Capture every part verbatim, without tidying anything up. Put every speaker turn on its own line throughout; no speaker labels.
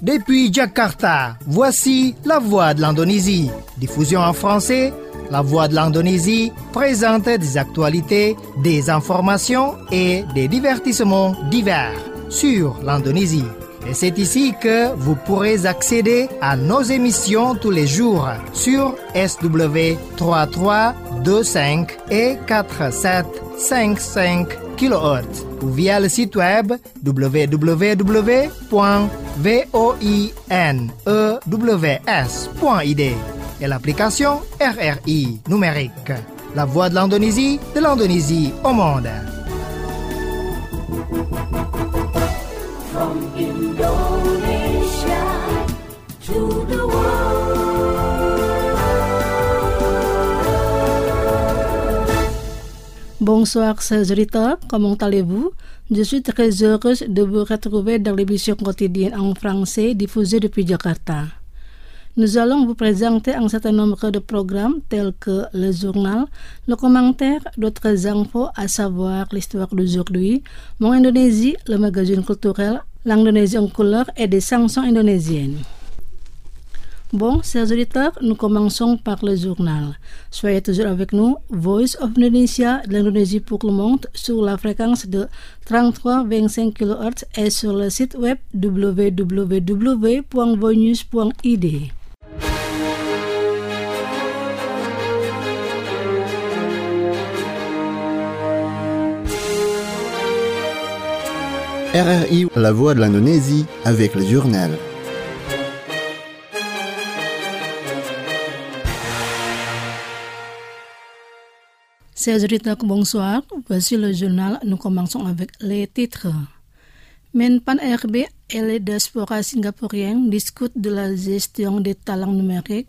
Depuis Jakarta, voici La Voix de l'Indonésie. Diffusion en français, La Voix de l'Indonésie présente des actualités, des informations et des divertissements divers sur l'Indonésie. Et c'est ici que vous pourrez accéder à nos émissions tous les jours sur S W trois trois deux cinq et quatre sept cinq cinq kilohertz ou via le site web w w w point voinews point i d et l'application R R I numérique. La Voix de l'Indonésie, de l'Indonésie au monde.
From Indonesia to the world.
Bonsoir chers auditeurs, comment allez-vous? Je suis très heureuse de vous retrouver dans l'émission quotidienne en français diffusée depuis Jakarta. Nous allons vous présenter un certain nombre de programmes tels que le journal, le commentaire, d'autres infos, à savoir l'histoire d'aujourd'hui, Mon Indonésie, le magazine culturel, l'Indonésie en couleur et des chansons indonésiennes. Bon, chers auditeurs, nous commençons par le journal. Soyez toujours avec nous, Voice of Indonesia de l'Indonésie pour le monde sur la fréquence de trente-trois virgule vingt-cinq kilohertz et sur le site web w w w point voinews point i d.
R R I, la voix de l'Indonésie, avec le journal.
Chers auditeurs, bonsoir. Voici le journal. Nous commençons avec les titres. Menpan R B et les diasporas singapouriens discutent de la gestion des talents numériques.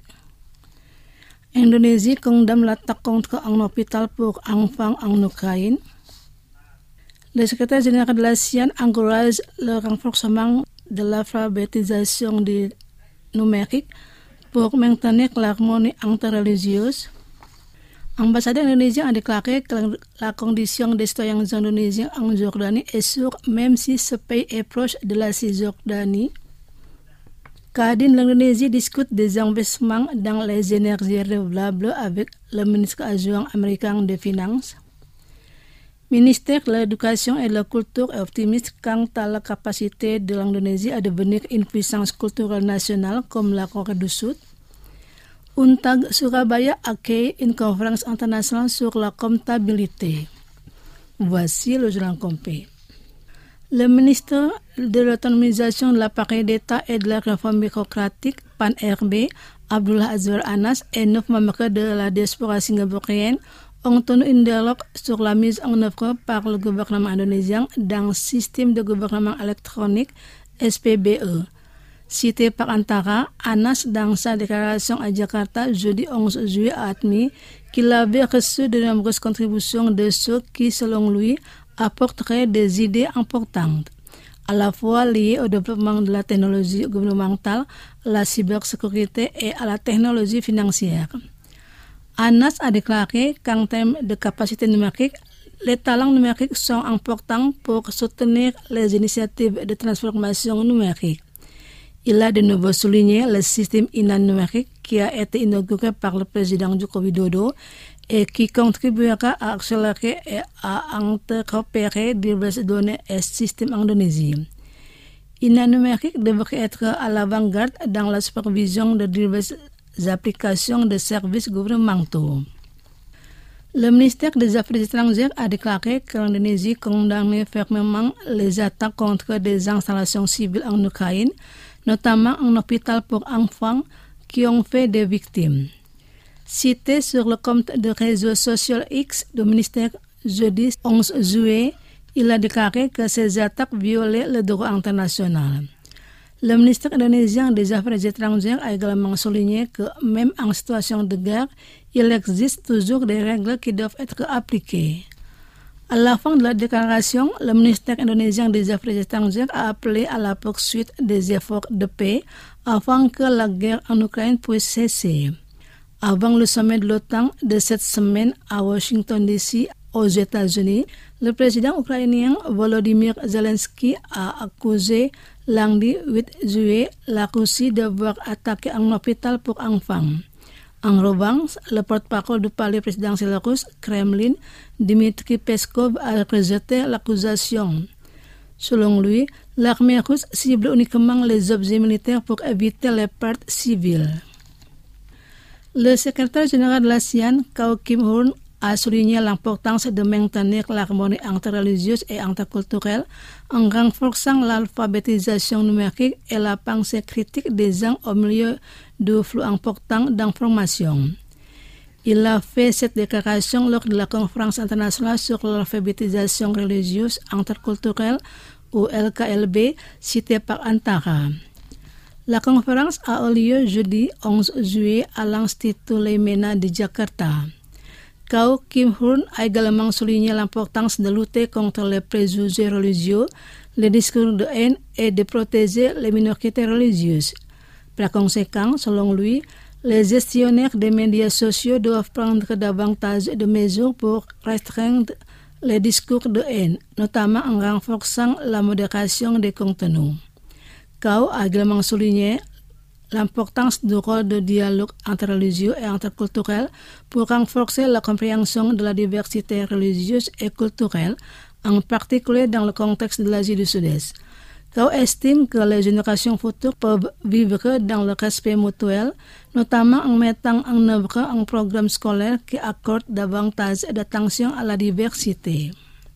Indonésie condamne l'attaque contre un hôpital pour enfants en Ukraine. Le secrétaire général de l'ASEAN encourage le renforcement de l'alphabétisation des numériques pour maintenir l'harmonie interreligieuse. L'ambassadeur indonésien a déclaré que la condition des citoyens indonésiens en Jordanie est sûre même si ce pays est proche de la Cisjordanie. Kadin, l'Indonésie discute des investissements dans les énergies renouvelables avec le ministre adjoint américain des Finances. Le ministère de l'Éducation et de la Culture est optimiste quant à la capacité de l'Indonésie à devenir une puissance culturelle nationale comme la Corée du Sud. UNTAG Surabaya accueille une conférence internationale sur la comptabilité. Voici le journal complet. Le ministre de l'autonomisation de l'appareil d'État et de la réforme bureaucratique, P A N R B, Abdullah Azwar Anas et neuf membres de la diaspora singapourienne ont tenu un dialogue sur la mise en œuvre par le gouvernement indonésien d'un système de gouvernement électronique S P B E. Cité par Antara, Anas dans sa déclaration à Jakarta jeudi onze juillet a admis qu'il avait reçu de nombreuses contributions de ceux qui, selon lui, apporteraient des idées importantes, à la fois liées au développement de la technologie gouvernementale, à la cybersécurité et à la technologie financière. Anas a déclaré qu'en termes de capacité numérique, les talents numériques sont importants pour soutenir les initiatives de transformation numérique. Il a de nouveau souligné le système INAN numérique qui a été inauguré par le président Joko Widodo et qui contribuera à accélérer et à interopérer diverses données et systèmes indonésiens. INAN numérique devrait être à l'avant-garde dans la supervision de diverses applications de services gouvernementaux. Le ministère des Affaires étrangères a déclaré que l'Indonésie condamnait fermement les attaques contre des installations civiles en Ukraine, notamment un hôpital pour enfants qui ont fait des victimes. Cité sur le compte de réseau social X du ministère jeudi onze juillet, il a déclaré que ces attaques violaient le droit international. Le ministère indonésien des Affaires étrangères a également souligné que même en situation de guerre, il existe toujours des règles qui doivent être appliquées. À la fin de la déclaration, le ministère indonésien des Affaires étrangères a appelé à la poursuite des efforts de paix afin que la guerre en Ukraine puisse cesser. Avant le sommet de l'OTAN de cette semaine à Washington D C aux États-Unis, le président ukrainien Volodymyr Zelensky a accusé lundi huit juillet, la Russie devrait attaquer un hôpital pour enfants. En revanche, le porte-parole du palais présidentiel russe, Kremlin, Dmitry Peskov, a rejeté l'accusation. Selon lui, l'armée russe cible uniquement les objets militaires pour éviter les pertes civiles. Le secrétaire général de l'ASEAN, Kyaw Kim Hoorn, a souligné l'importance de maintenir l'harmonie interreligieuse et interculturelle en renforçant l'alphabétisation numérique et la pensée critique des gens au milieu de flux importants d'informations. Il a fait cette déclaration lors de la conférence internationale sur l'alphabétisation religieuse interculturelle ou L K L B citée par Antara. La conférence a eu lieu jeudi onze juillet à l'Institut Leimena de Jakarta. Kyaw Kim Hoorn a également souligné l'importance de lutter contre les préjugés religieux, les discours de haine et de protéger les minorités religieuses. Par conséquent, selon lui, les gestionnaires des médias sociaux doivent prendre davantage de mesures pour restreindre les discours de haine, notamment en renforçant la modération des contenus. Kyaw a également souligné l'importance du rôle de dialogue interreligieux et interculturel pour renforcer la compréhension de la diversité religieuse et culturelle, en particulier dans le contexte de l'Asie du Sud-Est. Kyaw estime que les générations futures peuvent vivre dans le respect mutuel, notamment en mettant en œuvre un programme scolaire qui accorde davantage d'attention à la diversité.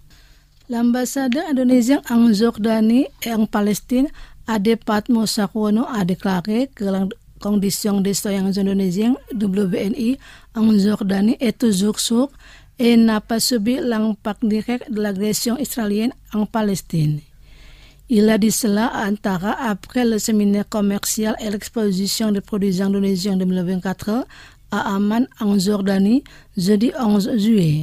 L'ambassadeur indonésien en Jordanie et en Palestine, Adepat Musakwono, a déclaré que la condition des citoyens indonésiens W N I en Jordanie est toujours sourde et n'a pas subi l'impact direct de l'agression israélienne en Palestine. Il a dit cela à Antara après le séminaire commercial et l'exposition des produits indonésiens deux mille vingt-quatre à Amman en Jordanie, jeudi onze juillet.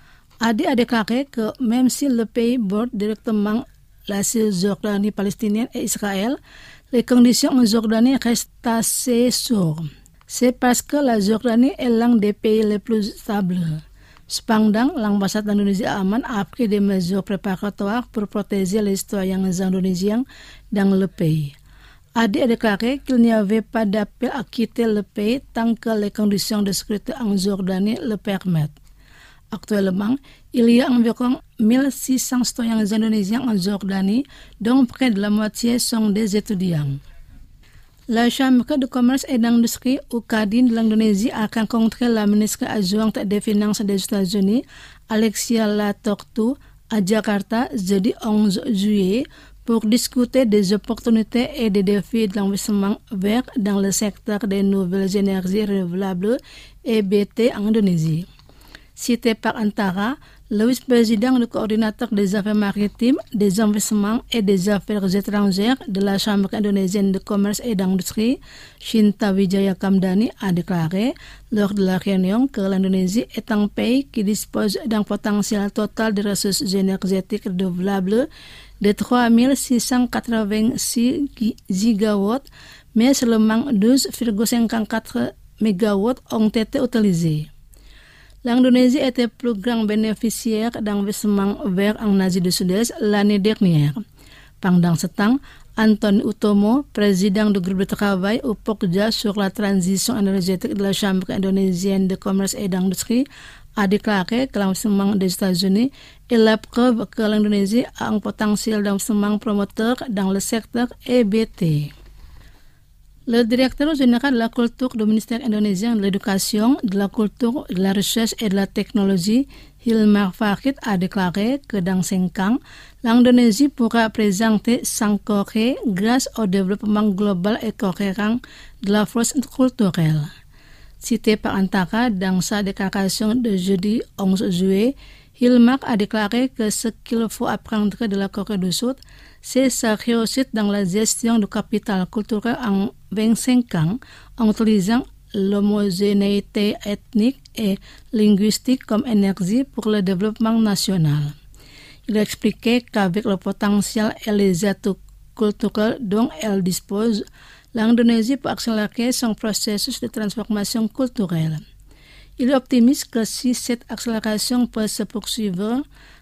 Adi a déclaré que même si le pays borde directement la Cisjordanie palestinienne et Israël, les conditions en Jordanie restent assez sombres. C'est parce que la Jordanie est l'un des pays les plus stables. Cependant, l'ambassade d'Indonésie à Amman a pris des mesures préparatoires pour protéger les citoyens indonésiens dans le pays. Adi a déclaré qu'il n'y avait pas d'appel à quitter le pays tant que les conditions de sécurité en Jordanie le permettent. Actuellement, il y a environ mille six cents citoyens indonésiens en Jordanie, dont près de la moitié sont des étudiants. La Chambre de commerce et d'industrie, ou CADIN, de l'Indonésie a rencontré la ministre adjointe des Finances des États-Unis, Alexia Latortu, à Jakarta, jeudi onze juillet, pour discuter des opportunités et des défis de l'investissement vert dans le secteur des nouvelles énergies renouvelables E B T en Indonésie. Cité par Antara, le vice-président du coordinateur des affaires maritimes, des investissements et des affaires étrangères de la Chambre indonésienne de commerce et d'industrie, Shinta Wijaya Kamdani, a déclaré lors de la réunion que l'Indonésie est un pays qui dispose d'un potentiel total de ressources énergétiques renouvelables de trois mille six cent quatre-vingt-six gigawatts, mais seulement douze virgule cinquante-quatre mégawatts ont été utilisés. L'Indonésie était plus grand bénéficiaire d'investissements verts en Asie du Sud-Est l'année dernière. Pendant ce temps, Anthony Utomo, président du groupe de travail au Pokja sur la transition énergétique de la Chambre indonésienne de commerce et d'industrie, a déclaré que l'investissement des États-Unis est la preuve que l'Indonésie a un potentiel d'investissement promoteur dans le secteur E B T. Le directeur général de la culture du ministère indonésien de l'Éducation, de la Culture, de la Recherche et de la Technologie, Hilmar Farid, a déclaré que dans cinq ans, l'Indonésie pourra présenter sans Corée grâce au développement global et cohérent de la force culturelle. Cité par Antara dans sa déclaration de jeudi onze juillet, Hilmar a déclaré que ce qu'il faut apprendre de la Corée du Sud, c'est sa réussite dans la gestion du capital culturel en vingt-cinq ans, en utilisant l'homogénéité ethnique et linguistique comme énergie pour le développement national. Il a expliqué qu'avec le potentiel et les atouts culturels dont elle dispose, l'Indonésie peut accélérer son processus de transformation culturelle. Il est optimiste que si cette accélération peut se poursuivre,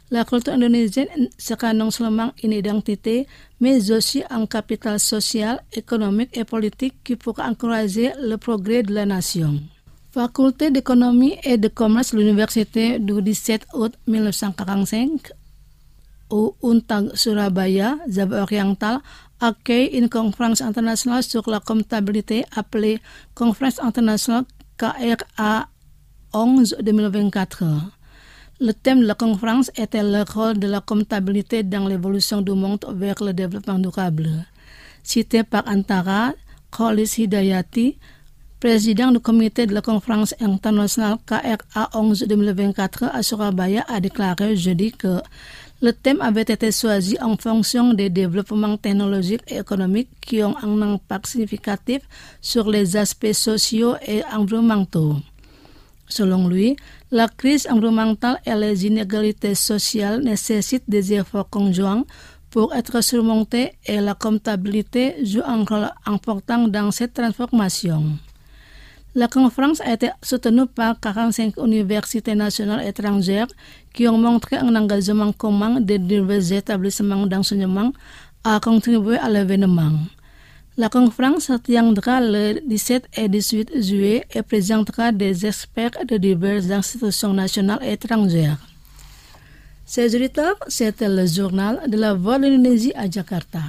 La culture indonésienne sera non seulement une identité, mais aussi un capital social, économique et politique qui pourra encourager le progrès de la nation. Faculté d'économie et de commerce de l'université du dix-sept août mille neuf cent quarante-cinq au Untag Surabaya, Java oriental, accueille une conférence internationale sur la comptabilité appelée Conférence internationale K R A onze deux mille vingt-quatre. Le thème de la conférence était le rôle de la comptabilité dans l'évolution du monde vers le développement durable. Cité par Antara Kholis Hidayati, président du comité de la conférence internationale K R A onze deux mille vingt-quatre à Surabaya, a déclaré jeudi que le thème avait été choisi en fonction des développements technologiques et économiques qui ont un impact significatif sur les aspects sociaux et environnementaux. Selon lui, la crise environnementale et les inégalités sociales nécessitent des efforts conjoints pour être surmontées et la comptabilité joue un rôle important dans cette transformation. La conférence a été soutenue par quarante-cinq universités nationales étrangères qui ont montré un engagement commun des divers établissements d'enseignement à contribuer à l'événement. La conférence se tiendra le dix-sept et dix-huit juillet et présentera des experts de diverses institutions nationales et étrangères. Chers auditeurs, c'était le journal de la Voix de l'Indonésie à Jakarta.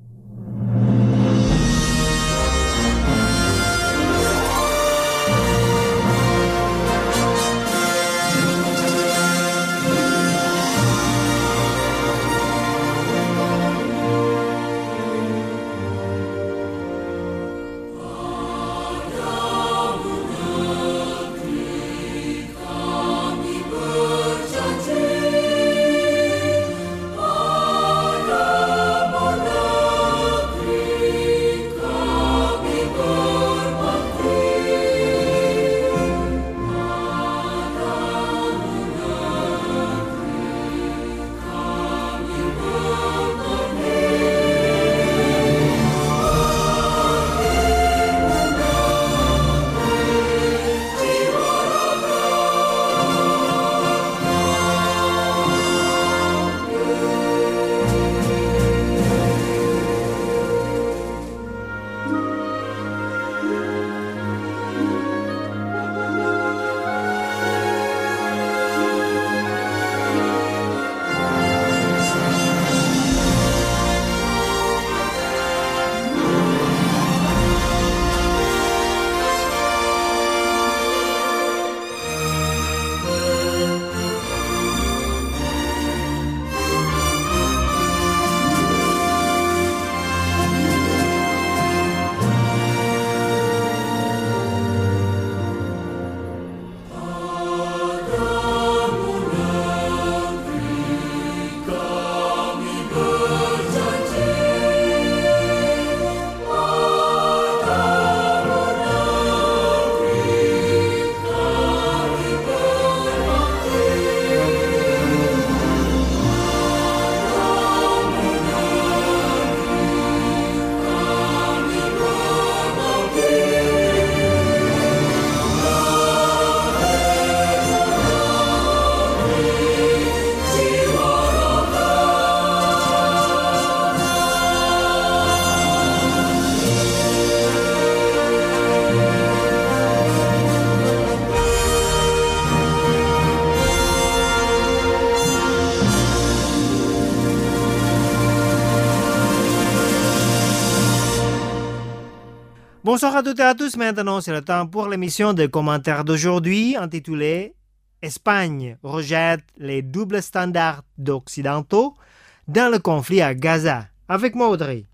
Bonsoir à toutes et à tous. Maintenant, c'est le temps pour l'émission de commentaires d'aujourd'hui intitulée « Espagne rejette les doubles standards d'occidentaux dans le conflit à Gaza ». Avec moi, Audrey.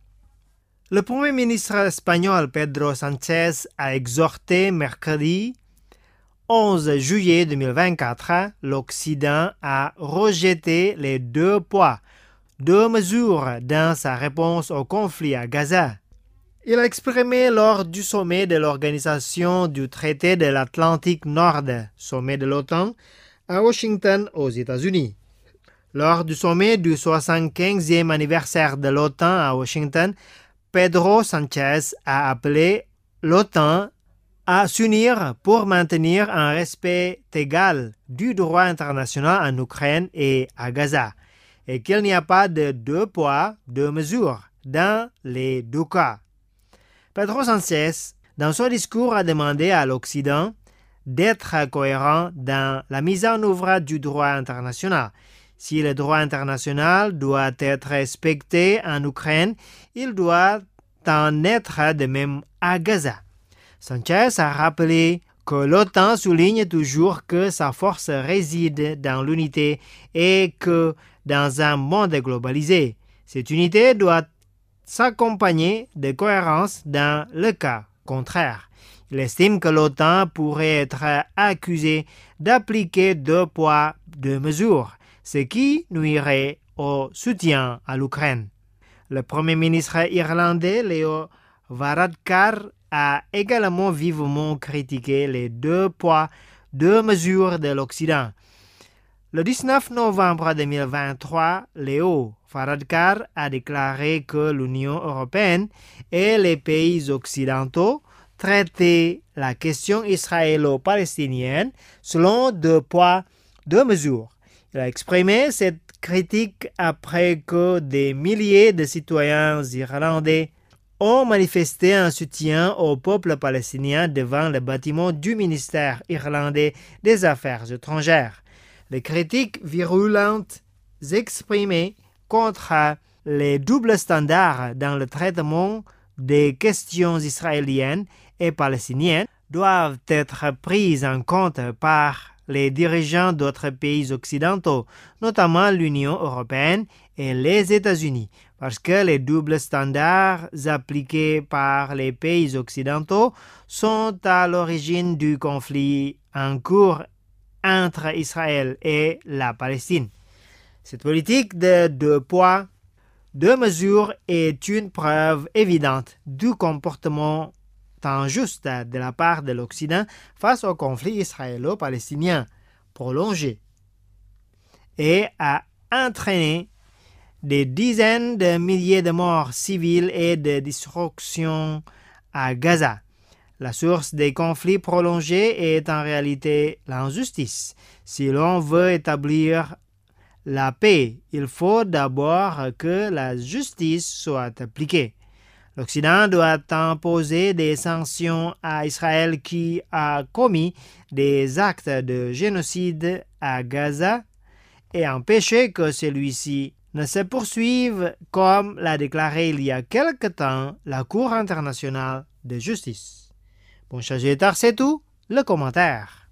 Le Premier ministre espagnol Pedro Sánchez a exhorté mercredi onze juillet deux mille vingt-quatre l'Occident à rejeter les deux poids, deux mesures dans sa réponse au conflit à Gaza. Il a exprimé lors du sommet de l'Organisation du traité de l'Atlantique Nord, sommet de l'OTAN, à Washington, aux États-Unis. Lors du sommet du soixante-quinzième anniversaire de l'OTAN à Washington, Pedro Sánchez a appelé l'OTAN à s'unir pour maintenir un respect égal du droit international en Ukraine et à Gaza, et qu'il n'y a pas de deux poids, deux mesures dans les deux cas. Pedro Sánchez, dans son discours, a demandé à l'Occident d'être cohérent dans la mise en œuvre du droit international. Si le droit international doit être respecté en Ukraine, il doit en être de même à Gaza. Sánchez a rappelé que l'OTAN souligne toujours que sa force réside dans l'unité et que dans un monde globalisé, cette unité doit s'accompagner de cohérence dans le cas contraire. Il estime que l'OTAN pourrait être accusée d'appliquer deux poids, deux mesures, ce qui nuirait au soutien à l'Ukraine. Le Premier ministre irlandais Leo Varadkar a également vivement critiqué les deux poids, deux mesures de l'Occident. Le dix-neuf novembre deux mille vingt-trois, Leo Varadkar a déclaré que l'Union européenne et les pays occidentaux traitaient la question israélo-palestinienne selon deux poids, deux mesures. Il a exprimé cette critique après que des milliers de citoyens irlandais ont manifesté un soutien au peuple palestinien devant le bâtiment du ministère irlandais des Affaires étrangères. Les critiques virulentes exprimées contre les doubles standards dans le traitement des questions israéliennes et palestiniennes doivent être prises en compte par les dirigeants d'autres pays occidentaux, notamment l'Union européenne et les États-Unis, parce que les doubles standards appliqués par les pays occidentaux sont à l'origine du conflit en cours entre Israël et la Palestine. Cette politique de deux poids, deux mesures est une preuve évidente du comportement injuste de la part de l'Occident face au conflit israélo-palestinien prolongé et a entraîné des dizaines de milliers de morts civiles et de destructions à Gaza. La source des conflits prolongés est en réalité l'injustice. Si l'on veut établir la paix, il faut d'abord que la justice soit appliquée. L'Occident doit imposer des sanctions à Israël qui a commis des actes de génocide à Gaza et empêcher que celui-ci ne se poursuive comme l'a déclaré il y a quelque temps la Cour internationale de justice. Bon, Sagittar, c'est tout. Le commentaire.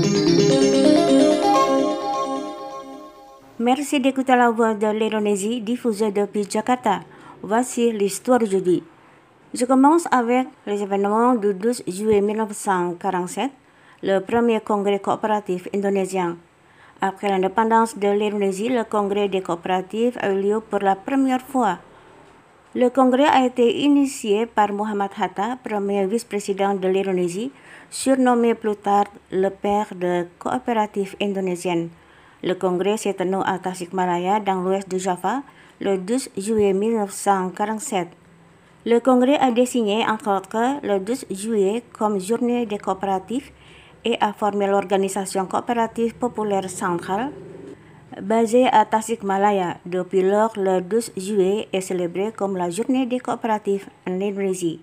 Merci d'écouter la voix de l'Indonésie diffusée depuis Jakarta. Voici l'histoire d'aujourd'hui. Je commence avec les événements du douze juillet mille neuf cent quarante-sept, le premier congrès coopératif indonésien. Après l'indépendance de l'Indonésie, le congrès des coopératives a eu lieu pour la première fois. Le congrès a été initié par Muhammad Hatta, premier vice-président de l'Indonésie, surnommé plus tard le père de coopératives indonésiennes. Le congrès s'est tenu à Tasikmalaya dans l'ouest de Java le douze juillet mille neuf cent quarante-sept. Le congrès a désigné entre autres le douze juillet comme journée des coopératives et a formé l'organisation coopérative populaire centrale basée à Tasikmalaya. Depuis lors, le douze juillet est célébré comme la journée des coopératives en Indonésie.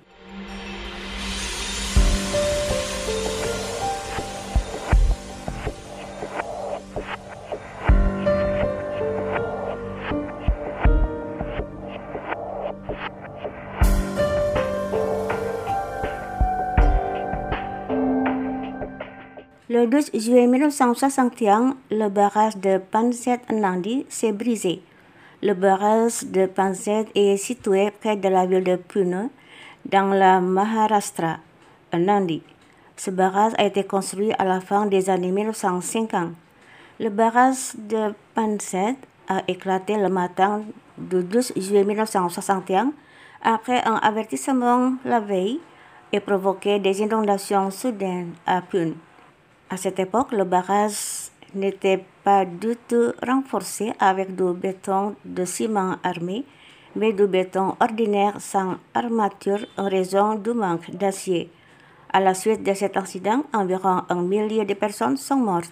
Le douze juillet mille neuf cent soixante et un, le barrage de Panset Nandi s'est brisé. Le barrage de Panset est situé près de la ville de Pune, dans la Maharashtra, Nandi. Ce barrage a été construit à la fin des années mille neuf cent cinquante. Le barrage de Panset a éclaté le matin du douze juillet mille neuf cent soixante et un après un avertissement la veille et provoqué des inondations soudaines à Pune. À cette époque, le barrage n'était pas du tout renforcé avec du béton de ciment armé, mais du béton ordinaire sans armature en raison du manque d'acier. À la suite de cet accident, environ un millier de personnes sont mortes.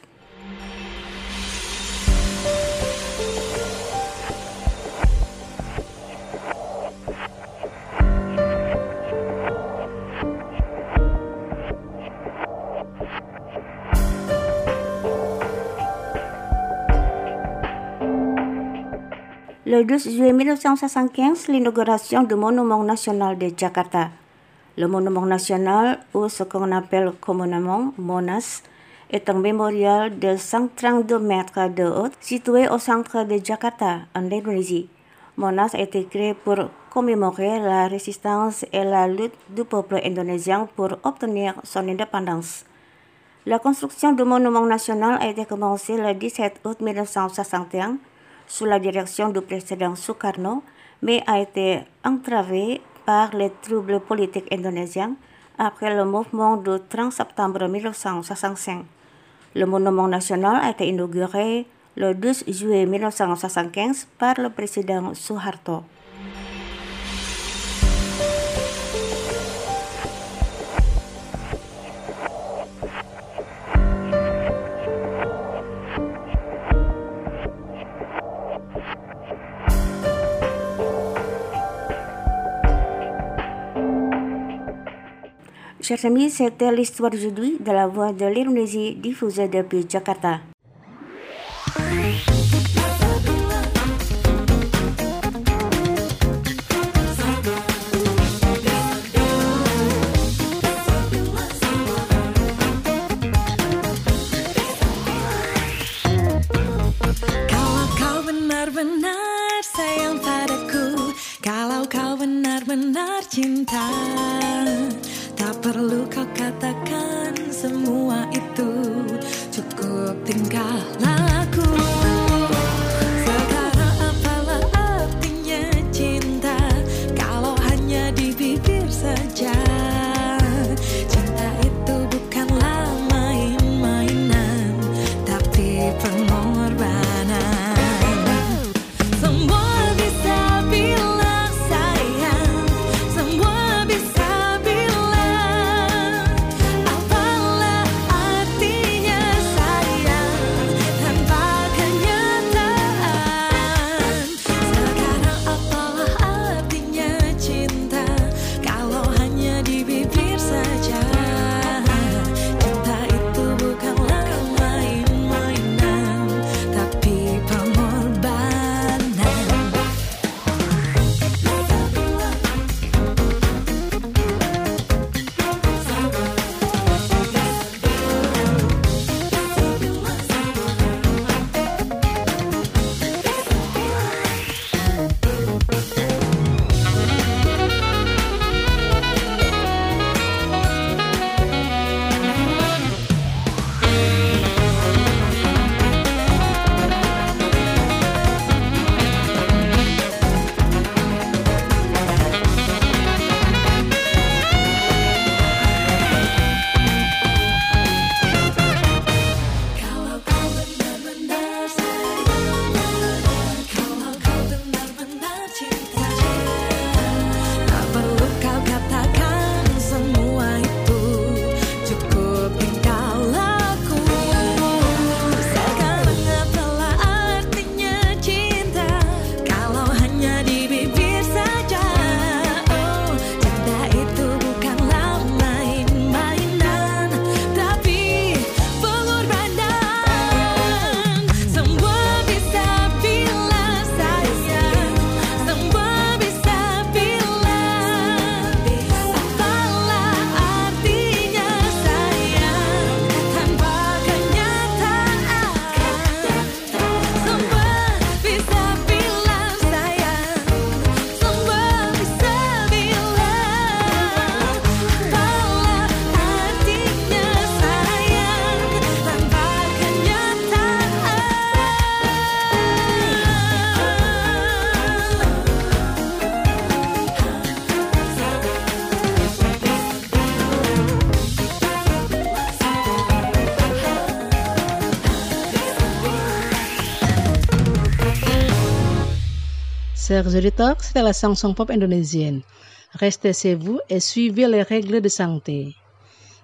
Le douze juillet mille neuf cent soixante-quinze, l'inauguration du Monument national de Jakarta. Le Monument national, ou ce qu'on appelle communément Monas, est un mémorial de cent trente-deux mètres de haut situé au centre de Jakarta, en Indonésie. Monas a été créé pour commémorer la résistance et la lutte du peuple indonésien pour obtenir son indépendance. La construction du Monument national a été commencée le dix-sept août mille neuf cent soixante et un sous la direction du président Sukarno, mais a été entravée par les troubles politiques indonésiens après le mouvement du trente septembre mille neuf cent soixante-cinq. Le monument national a été inauguré le douze juillet mille neuf cent soixante-quinze par le président Suharto. Chers amis, c'était l'histoire d'aujourd'hui de la Voix de l'Indonésie diffusée depuis Jakarta.
Kalau kau benar-benar sayang padaku, kalau kau benar-benar cinta, tak perlu kau katakan semua itu, cukup tingkah laku. Sekarang apalah artinya cinta kalau hanya di bibir saja. Cinta itu bukanlah main-mainan, tapi pengorbanan. Semua bisa bilang sayang, semua bisa
Chers auditeurs, c'était la chanson pop indonésienne. Restez chez vous et suivez les règles de santé.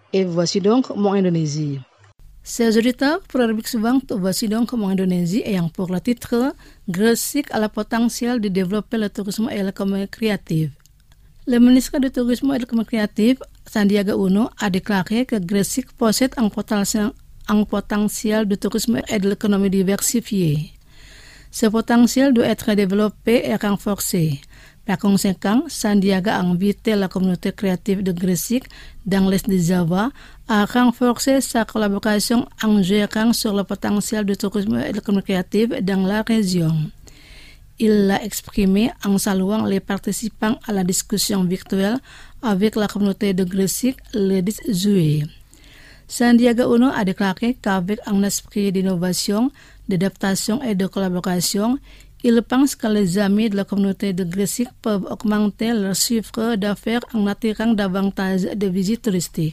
Et voici donc mon Indonésie. Chers auditeurs, pour la rubrique suivante, voici donc mon Indonésie ayant pour le titre Gresik a le potentiel de développer le tourisme et l'économie créative. Le ministre du Tourisme et de l'économie créative, Sandiaga Uno, a déclaré que Gresik possède un potentiel, un potentiel de tourisme et de l'économie diversifiée. Ce potentiel doit être développé et renforcé. Par conséquent, Sandiaga a invité la communauté créative de Gresik dans l'est de Java à renforcer sa collaboration en gérant sur le potentiel du tourisme et de l'économie créative dans la région. Il l'a exprimé en saluant les participants à la discussion virtuelle avec la communauté de Gresik le dix juillet. Sandiaga Uno a déclaré qu'avec un esprit d'innovation, d'adaptation et de collaboration, il pense que les amis de la communauté de Gresik peuvent augmenter leur chiffre d'affaires en attirant davantage de visites touristiques.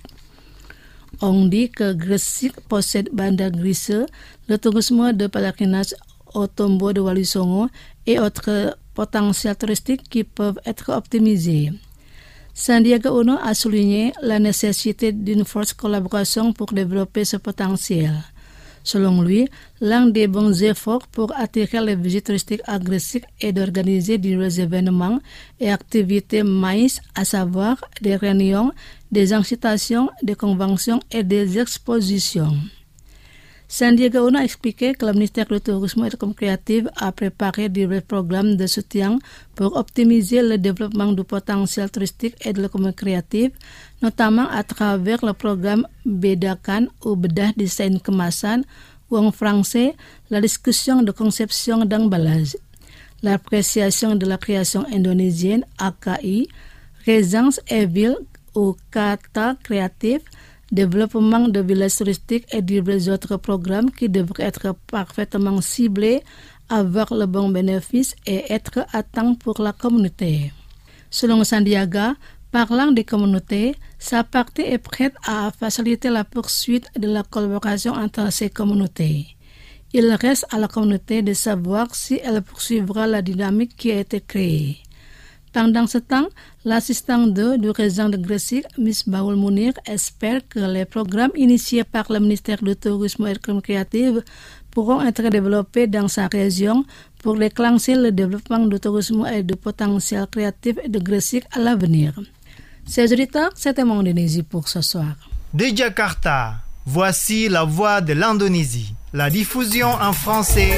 On dit que Gresik possède Bandar Grise, le tourisme de pèlerinage au tombeau de Wali Songo et autres potentiels touristiques qui peuvent être optimisés. Sandiaga Uno a souligné la nécessité d'une forte collaboration pour développer ce potentiel. Selon lui, l'un des bons efforts pour attirer les visites touristiques à Gresik est d'organiser divers événements et activités maïs, à savoir des réunions, des incitations, des conventions et des expositions. Sandiaga Uno a expliqué que le ministère du Tourisme et de l'économie créative a préparé divers programmes de soutien pour optimiser le développement du potentiel touristique et de l'économie créative, notamment à travers le programme Bedakan ou Bedah Desain Kemasan, ou en français, la discussion de conception d'emballage, l'appréciation de la création indonésienne A K I, Résidence et ville ou Kata créatif, développement de villages touristiques et divers autres programmes qui devraient être parfaitement ciblés, avoir le bon bénéfice et être à temps pour la communauté. Selon Sandiaga, parlant des communautés, sa partie est prête à faciliter la poursuite de la collaboration entre ces communautés. Il reste à la communauté de savoir si elle poursuivra la dynamique qui a été créée. Pendant ce temps, l'assistant de du résident de Gresik, Miss Baoul Mounir, espère que les programmes initiés par le ministère du Tourisme et de l'économie créative pourront être développés dans sa région pour déclencher le développement du tourisme et du potentiel créatif de Gresik à l'avenir. Chers auditeurs, c'était mon Indonésie pour ce soir.
De Jakarta, voici la voix de l'Indonésie. La diffusion en français.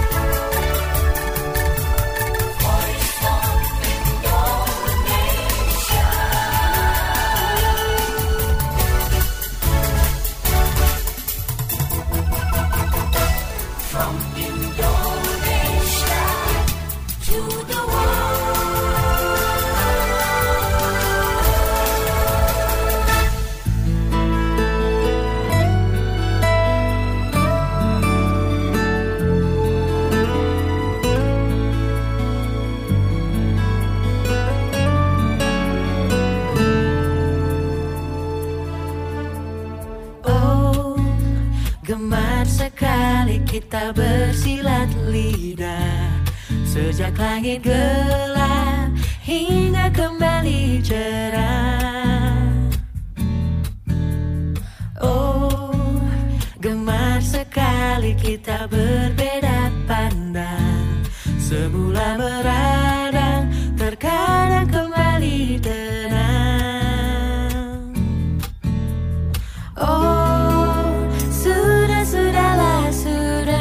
Kita bersilat lidah sejak langit gelap hingga kembali cerah. Oh, gemar sekali kita berbeda pandang. Semula meradang, terkadang kembali tenang. Oh, sudah sudahlah sudah.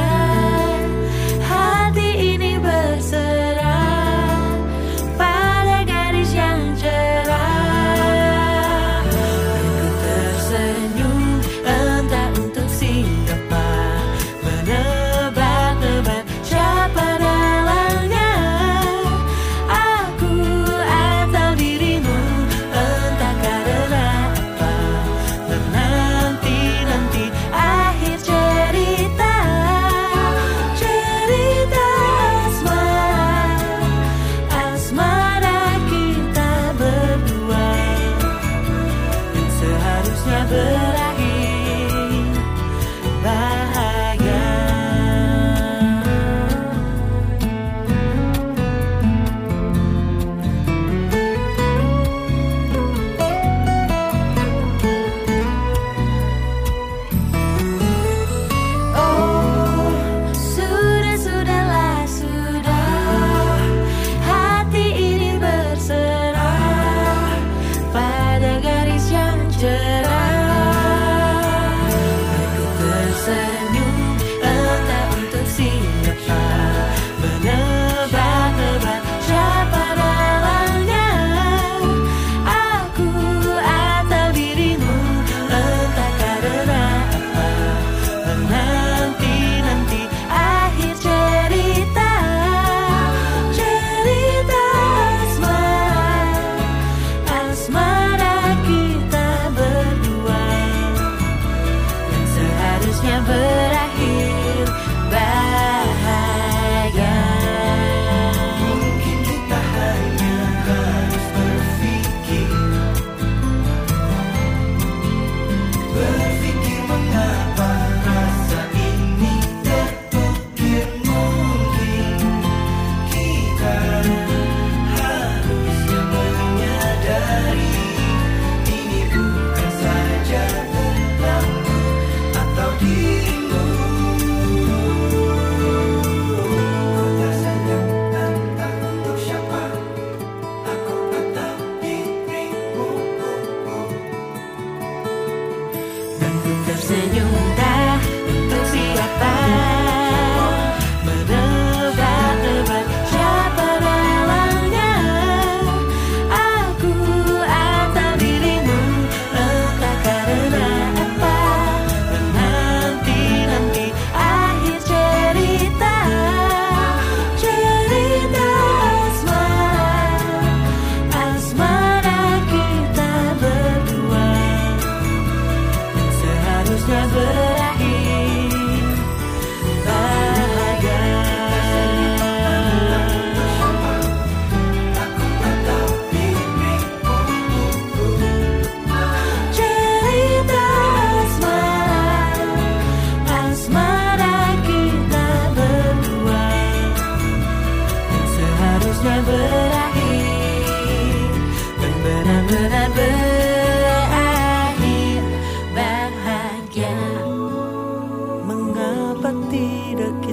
Entah untuk siapa menebak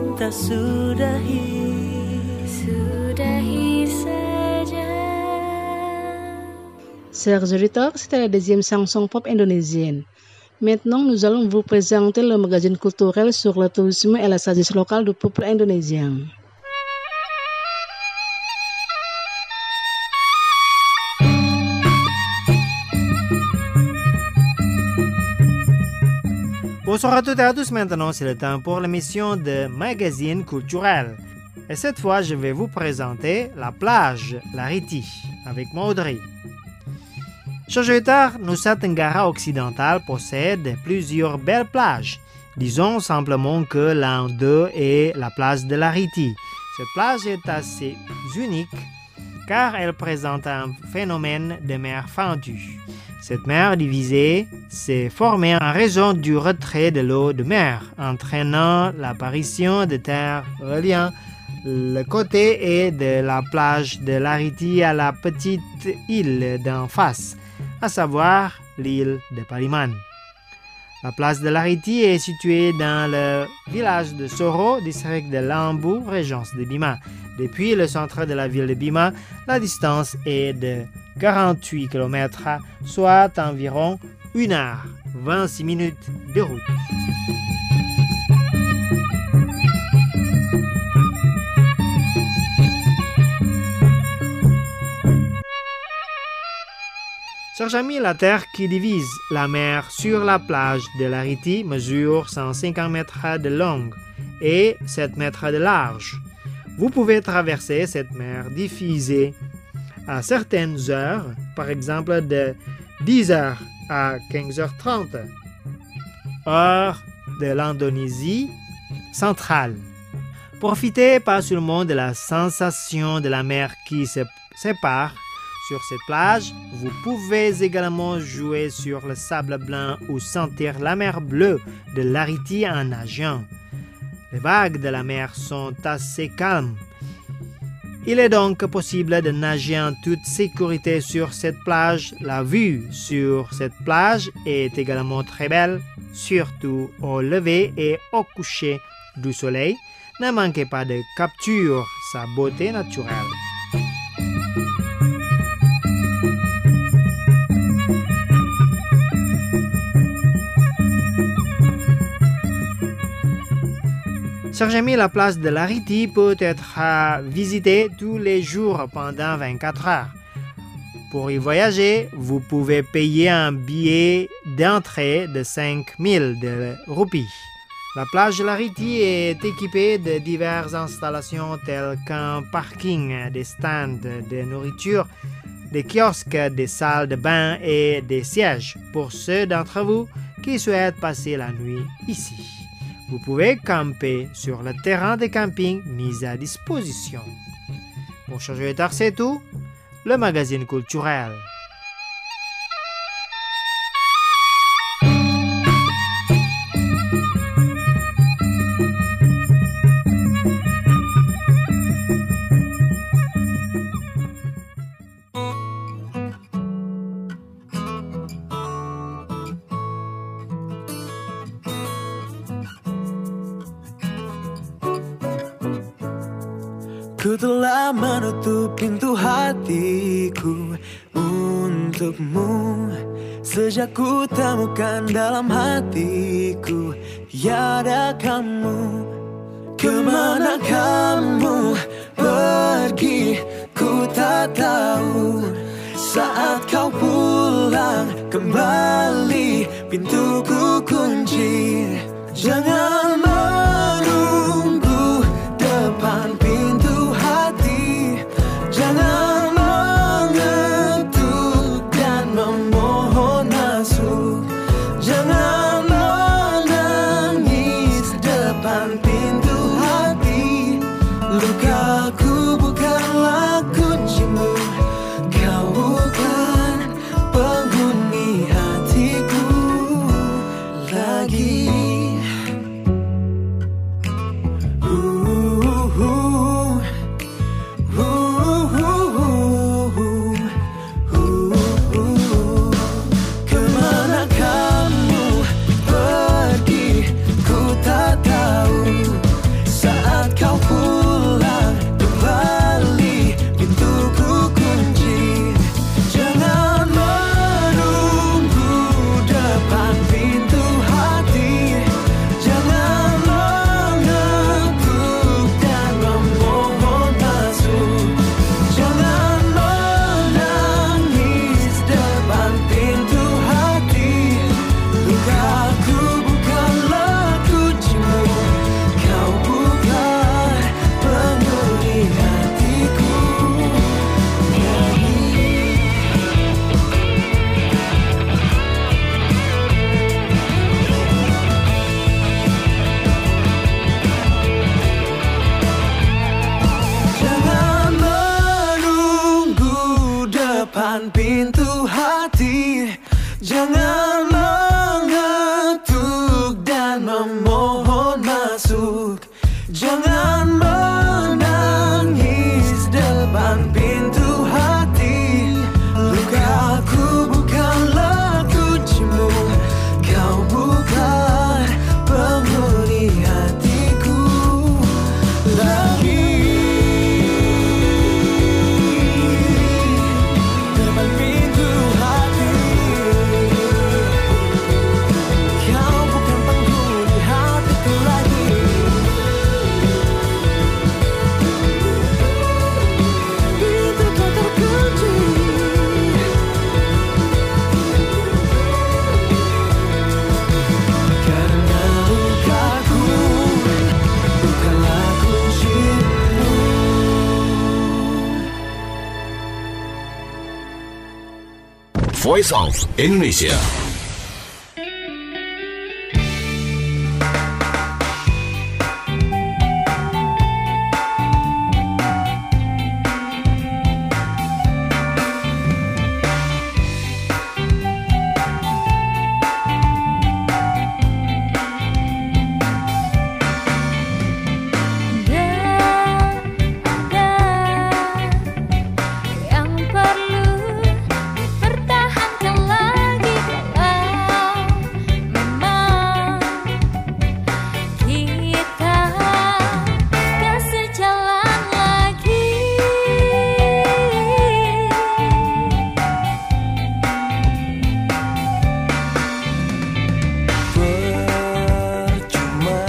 cinta sudahi, sudahi saja.
Chers auditeurs, c'était la deuxième chanson pop indonésienne. Maintenant, nous allons vous présenter le magazine culturel sur le tourisme et la sagesse locale du peuple indonésien.
Bonsoir à toutes et à tous, maintenant c'est le temps pour l'émission de Magazine culturel. Et cette fois, je vais vous présenter la plage Lariti avec moi Audrey. Chers auditeurs, Nusa Tenggara occidentale possède plusieurs belles plages. Disons simplement que l'un d'eux est la plage de Lariti. Cette plage est assez unique car elle présente un phénomène de mer fendue. Cette mer divisée s'est formée en raison du retrait de l'eau de mer, entraînant l'apparition de terres reliant le côté est de la plage de Lariti à la petite île d'en face, à savoir l'île de Paliman. La place de Lariti est située dans le village de Soro, district de Lambu, région de Bima. Depuis le centre de la ville de Bima, la distance est de quarante-huit kilomètres, soit environ une heure vingt-six minutes de route. Chers amis, la terre qui divise la mer sur la plage de Lariti mesure cent cinquante mètres de long et sept mètres de large. Vous pouvez traverser cette mer divisée à certaines heures, par exemple de dix heures à quinze heures trente, heure de l'Indonésie centrale. Profitez pas seulement de la sensation de la mer qui se sépare. Sur cette plage, vous pouvez également jouer sur le sable blanc ou sentir la mer bleue de Lariti en nageant. Les vagues de la mer sont assez calmes. Il est donc possible de nager en toute sécurité sur cette plage. La vue sur cette plage est également très belle, surtout au lever et au coucher du soleil. Ne manquez pas de capturer sa beauté naturelle. Chers amis, la place de Lariti peut être visitée tous les jours pendant vingt-quatre heures. Pour y voyager, vous pouvez payer un billet d'entrée de cinq mille de roupies. La plage de Lariti est équipée de diverses installations telles qu'un parking, des stands de nourriture, des kiosques, des salles de bain et des sièges pour ceux d'entre vous qui souhaitent passer la nuit ici. Vous pouvez camper sur le terrain de camping mis à disposition. Bon, chers auditeurs, c'est tout. Le magazine culturel.
Ku telah menutup pintu hatiku untukmu sejak ku temukan dalam hatiku tiada kamu. Kemana kamu pergi ku tak tahu. Saat kau pulang kembali pintuku kunci. Jangan menunggu depan pintu hati. Jangan mengetuk dan memohon masuk. Jangan menangis depan pintu hati. Lukaku bukanlah kuncimu. Kau bukan penghuni hatiku lagi. Jangan menangis depan pintu hati. Lukaku bukanlah kuncimu, kau bukan penghuni hatiku lagi. Depan pintu hati, kau bukan penghuni hatiku lagi. Pintu tak terkunci, karena lukaku bukanlah kuncimu.
Voice of Indonesia.
Yang perlu dipertahankan lagi kalau memang kita gak sejalan lagi.
Percuma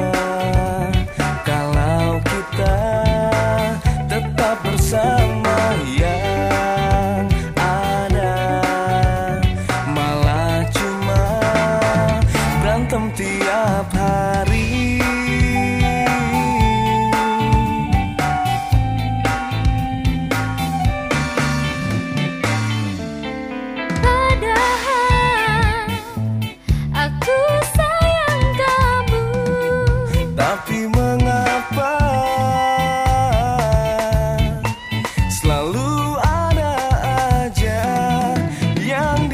kalau kita tetap bersama, yang ada malah cuma berantem tiap hari.
Padahal aku sayang kamu.
Tapi mengapa selalu ada aja yang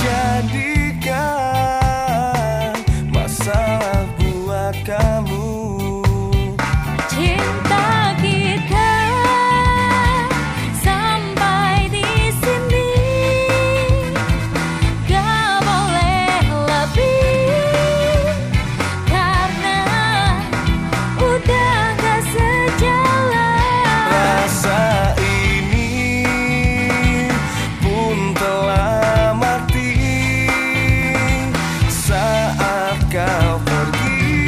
dijadikan masalah buat kamu?
Cinta kita sampai di sini, gak boleh lebih, karena udah gak sejalan.
Rasa ini pun telah mati saat kau pergi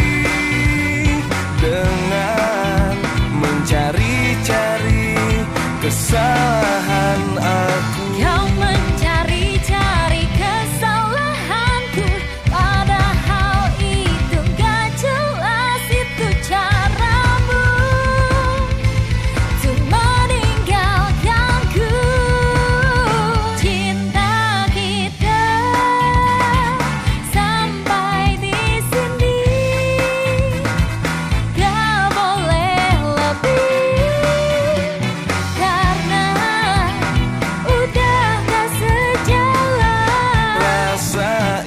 dengan mencari-cari kesalahan aku.
Kau mencari-cari kesalahanku, padahal itu gak jelas. Itu caramu untuk meninggalkanku. Cinta kita sampai di sini, gak boleh lebih, karena udah gak sejalan.
Rasa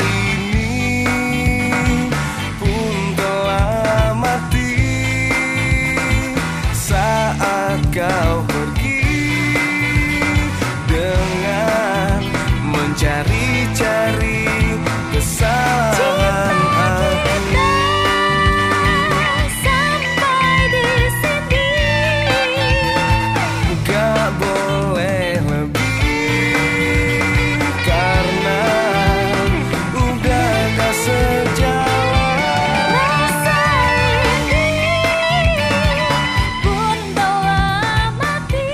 ini pun telah mati saat kau pergi dengan mencari-cari kesalahan aku.
Sampai di sini,
Gak boleh lebih, karena udah gak sejalan.
rasa ini pun telah mati.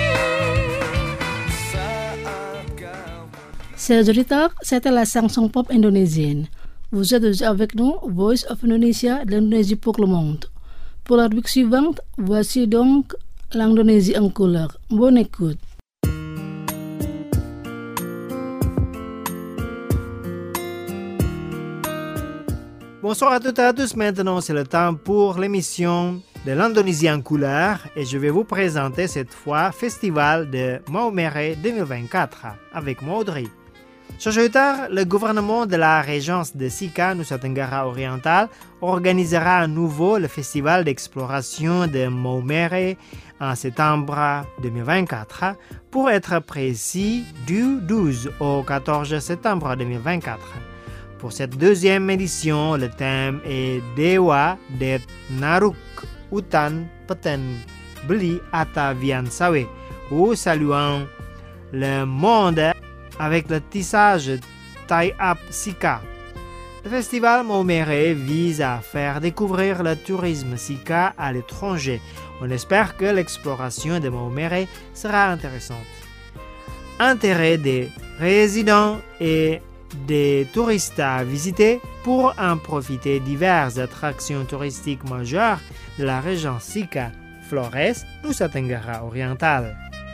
Saat kau
Chers auditeurs, c'était la chanson pop indonésienne. Vous êtes déjà avec nous, Voice of Indonesia, l'Indonésie pour le monde. Pour la rubrique suivante, voici donc l'Indonésie en couleur. Bonne écoute.
Bonsoir à toutes et à tous. Maintenant, c'est le temps pour l'émission de l'Indonésie en couleur et je vais vous présenter cette fois Festival de Maumere deux mille vingt-quatre avec moi Audrey. Sur ce tard, le gouvernement de la régence de Sika, Nusa Tenggara Oriental, organisera à nouveau le festival d'exploration de Maumere en septembre deux mille vingt-quatre, pour être précis du douze au quatorze septembre deux mille vingt-quatre. Pour cette deuxième édition, le thème est Dewa Det Naruk Utan Peten Beli Atavian Sawe, ou saluant le monde avec le tissage Tie-Up Sika. Le festival Maumere vise à faire découvrir le tourisme Sika à l'étranger. On espère que l'exploration de Maumere sera intéressante. Intérêt des résidents et des touristes à visiter pour en profiter diverses attractions touristiques majeures de la région Sika, Flores, Nusa Tenggara Oriental.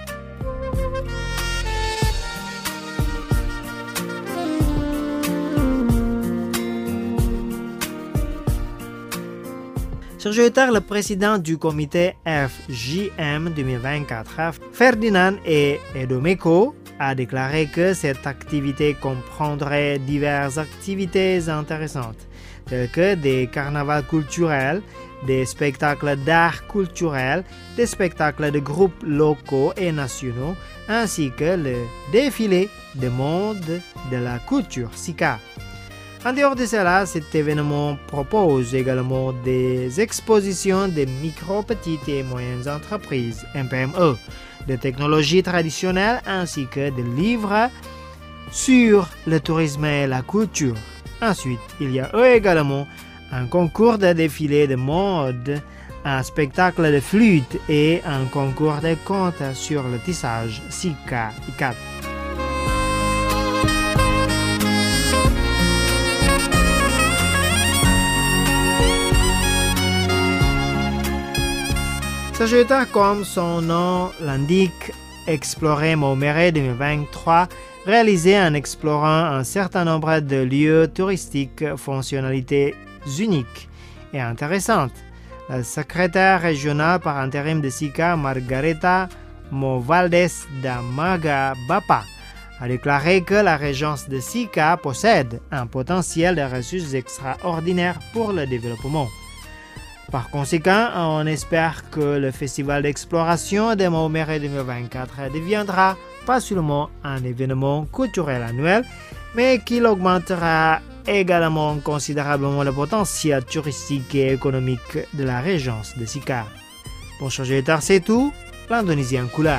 Sur ce tard, le président du comité F J M deux mille vingt-quatre, Ferdinand E. Edomeko, a déclaré que cette activité comprendrait diverses activités intéressantes, telles que des carnavals culturels, des spectacles d'art culturel, des spectacles de groupes locaux et nationaux, ainsi que le défilé de monde de la culture Sika. En dehors de cela, cet événement propose également des expositions de micro, petites et moyennes entreprises, M P M E, de technologies traditionnelles ainsi que de livres sur le tourisme et la culture. Ensuite, il y a également un concours de défilé de mode, un spectacle de flûte et un concours de contes sur le tissage Sika Ikat. S'agita, comme son nom l'indique, Explorer Maumere deux mille vingt-trois, réalisé en explorant un certain nombre de lieux touristiques, fonctionnalités uniques et intéressantes. La secrétaire régionale par intérim de Sika, Margareta Movaldes da Maga Bapa, a déclaré que la régence de Sika possède un potentiel de ressources extraordinaires pour le développement. Par conséquent, on espère que le festival d'exploration de Maumere deux mille vingt-quatre deviendra pas seulement un événement culturel annuel, mais qu'il augmentera également considérablement le potentiel touristique et économique de la régence de Sika. Pour changer de c'est tout, l'Indonésie en couleur.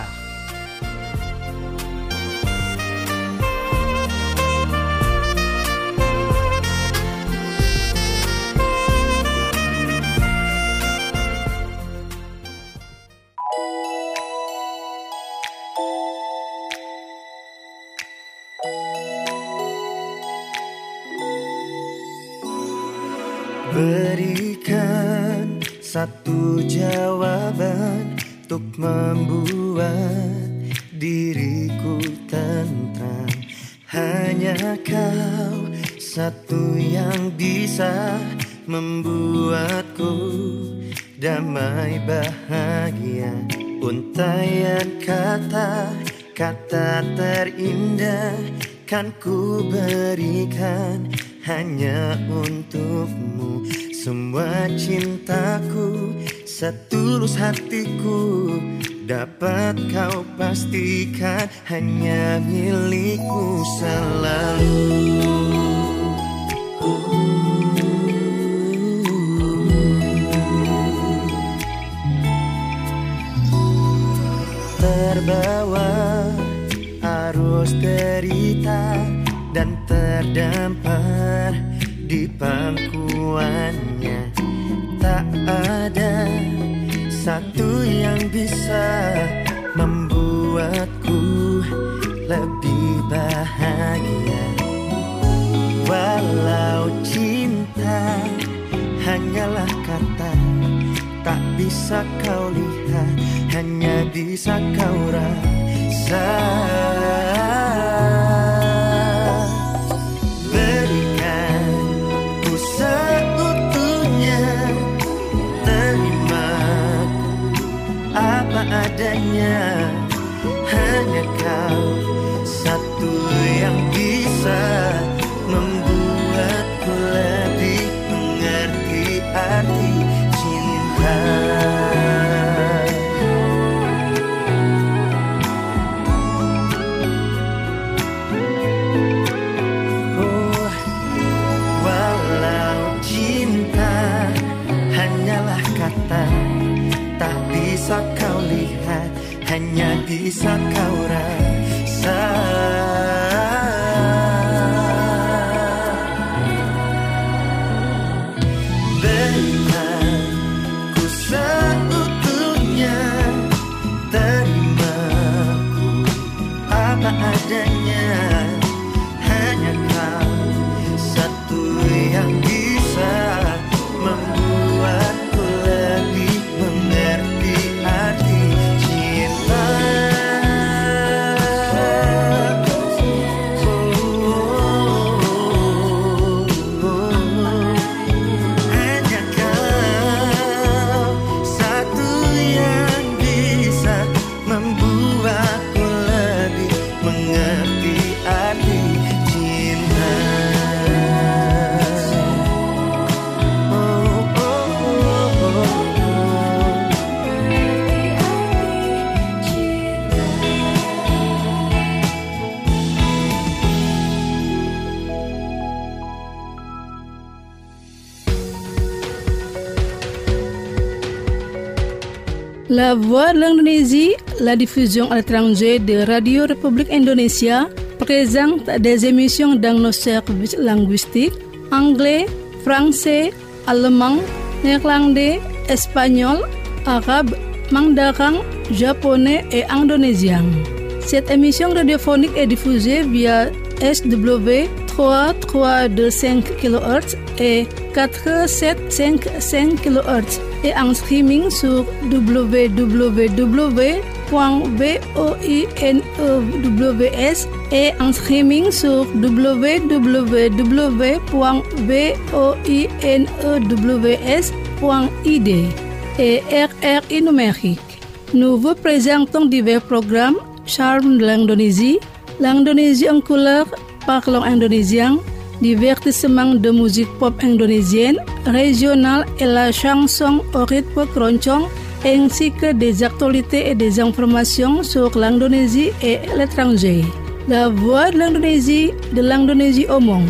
Berikan satu jawaban untuk membuat diriku tentram. Hanya kau satu yang bisa membuatku damai bahagia. Untaian kata, kata terindah kan ku berikan hanya untukmu. Semua cintaku, setulus hatiku, dapat kau pastikan hanya milikku selalu. Terbawa arus derita dan terdampar di pangkuannya, tak ada satu yang bisa membuatku lebih bahagia. Walau cinta hanyalah kata, tak bisa kau lihat, hanya bisa kau rasa. Adanya hanya kau satu yang bisa membuatku lebih mengerti arti cinta. Oh, walau cinta hanyalah kata, tak bisa kau lihat, hanya bisa kau rasa. Benar ku seutuhnya, terimaku apa adanya, hanya kau satu yang bisa membuatku lebih mengerti arti cinta. Hanya kau satu yang bisa membuatku lebih mengerti arti cinta. Oh, oh, oh, oh.
La Voix de l'Indonésie, la diffusion à l'étranger de Radio République Indonésia, présente des émissions dans nos services linguistiques anglais, français, allemand, néerlandais, espagnol, arabe, mandarin, japonais et indonésien. Cette émission radiophonique est diffusée via S W trois trois deux cinq kilohertz et quatre sept cinq cinq kilohertz et en streaming sur w w w point voinews et en streaming sur w w w point voinews point I D et R R I numérique. Nous vous présentons divers programmes: Charme de l'Indonésie, l'Indonésie en couleur, parlons indonésien, divertissement de musique pop indonésienne, régionale et la chanson au rythme keroncong, ainsi que des actualités et des informations sur l'Indonésie et l'étranger. La Voix de l'Indonésie, de l'Indonésie au monde.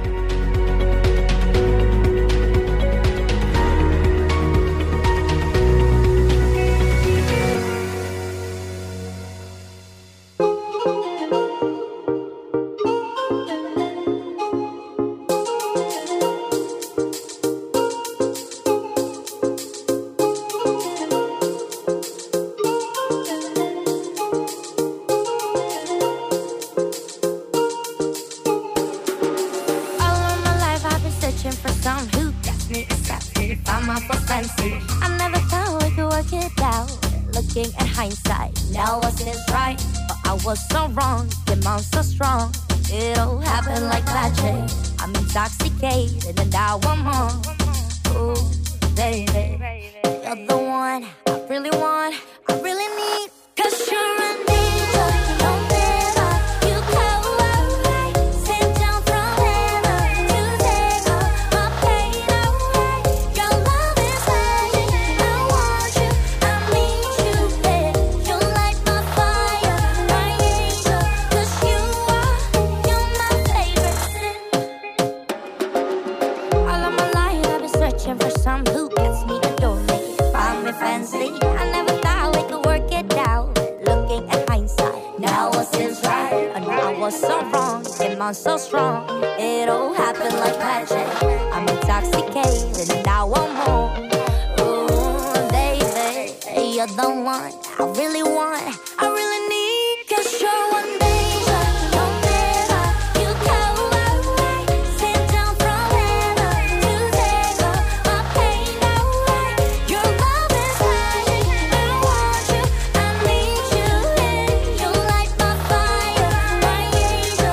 So strong, it all happened like magic. I'm intoxicated and now I'm home. Ooh, baby, you're the one I really want, I really need. 'Cause you're one danger, don't never you go away. Sit down from heaven to take all my pain away. Your love is magic, I want you, I need you in. You light my fire, my angel.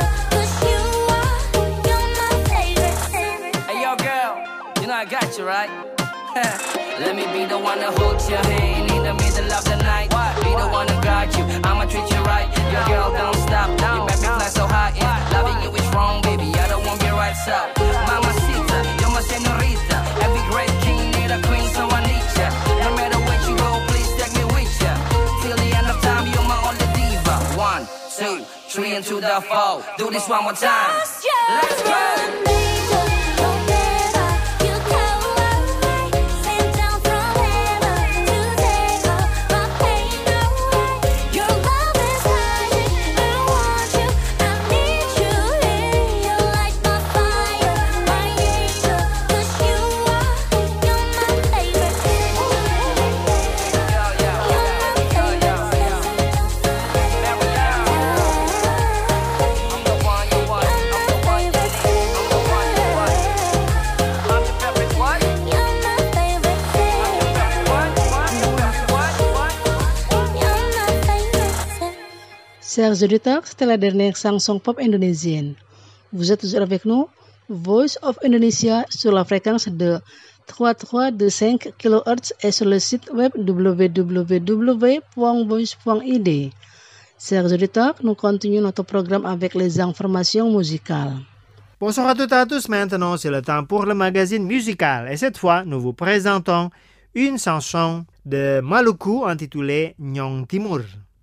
I got you right. Let me be the one to hold your hand in the middle of the night. Be the one to guide you. I'ma treat you right. Your girl don't stop. You seven to the four. Do this one more time. Let's go.
Chers auditeurs, c'était la dernière chanson pop indonésienne. Vous êtes toujours avec nous, Voice of Indonesia, sur la fréquence de trois trois deux cinq kilohertz et sur le site web w w w point voice point i d. Chers auditeurs, nous continuons notre programme avec les informations musicales.
Bonsoir à toutes et à tous, maintenant c'est le temps pour le magazine musical. Et cette fois, nous vous présentons une chanson de Maluku intitulée Nyong Timur.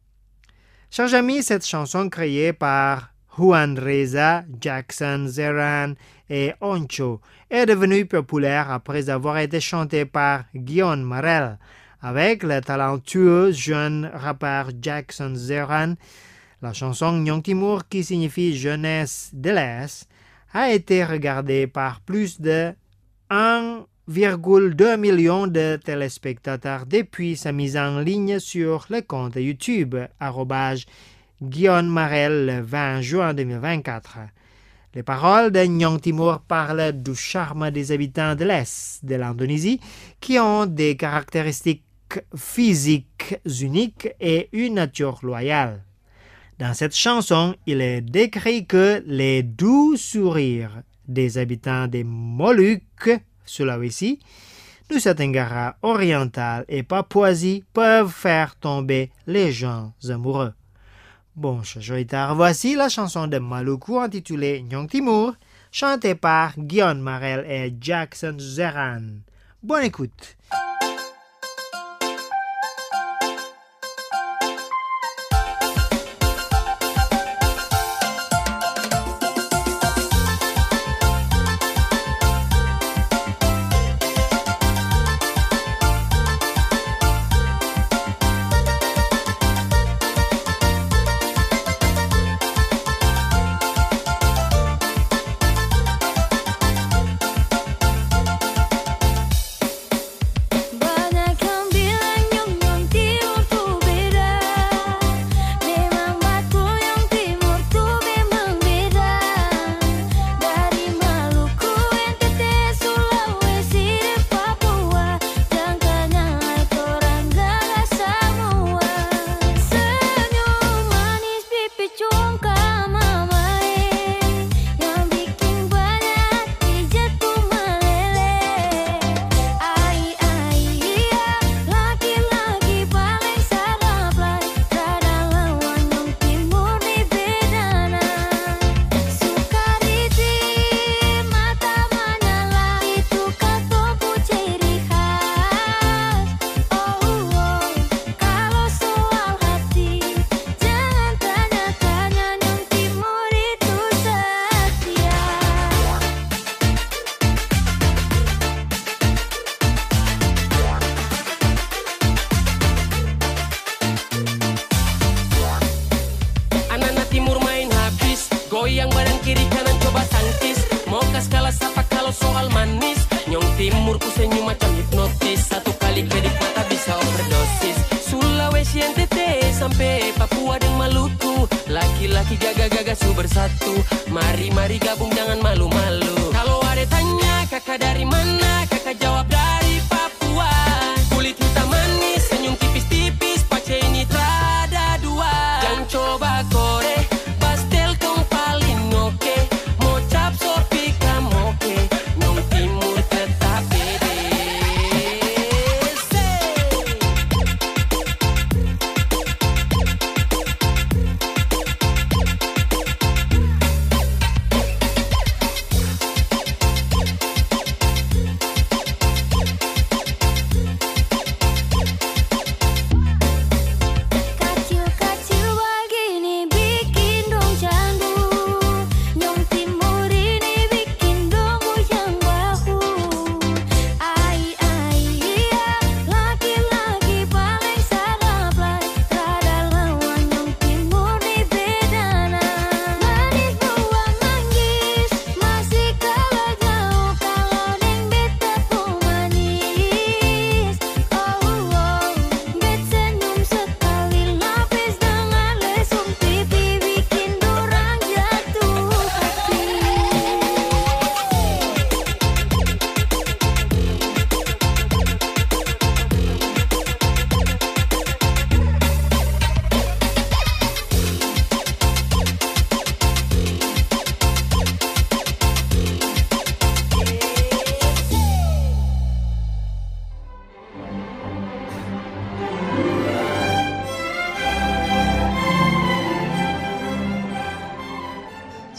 Chers amis, cette chanson créée par Juan Reza, Jackson Zeran et Oncho est devenue populaire après avoir été chantée par Guillaume Marel. Avec le talentueux jeune rappeur Jackson Zeran, la chanson Nyong Timur, qui signifie jeunesse de l'Est, a été regardée par plus de un virgule deux million de téléspectateurs depuis sa mise en ligne sur le compte YouTube arobase Guillaume Marel le vingt juin deux mille vingt-quatre. Les paroles de Nyong Timur parlent du charme des habitants de l'Est de l'Indonésie qui ont des caractéristiques physiques uniques et une nature loyale. Dans cette chanson, il est décrit que les doux sourires des habitants des Moluques, Sulawesi, Nusa Tenggara oriental et Papouasie peuvent faire tomber les gens amoureux. Bon, chers, voici la chanson de Maluku intitulée Nyong Timur, chantée par Guillaume Marel et Jackson Zeran. Bonne écoute.
Goyang badan kiri kanan coba tangkis. Mau kas kalah sapa kalau soal manis. Nyong Timur ku senyum macam hipnotis. Satu kali kedik mata bisa overdosis. Sulawesi N T T sampai Papua dan Maluku. Laki-laki gaga-gaga su bersatu. Mari-mari gabung jangan malu-malu. Kalau ada tanya kakak dari mana, kakak jawab dari Papua. Kulit hitam manis, senyum tipis-tipis, pace ini trada dua. Jangan coba korek.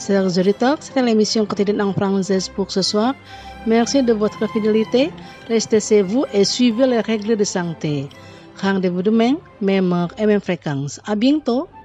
Chers auditeurs, c'était l'émission quotidienne en français pour ce soir. Merci de votre fidélité. Restez chez vous et suivez les règles de santé. Rendez-vous demain, même heure et même fréquence. À bientôt.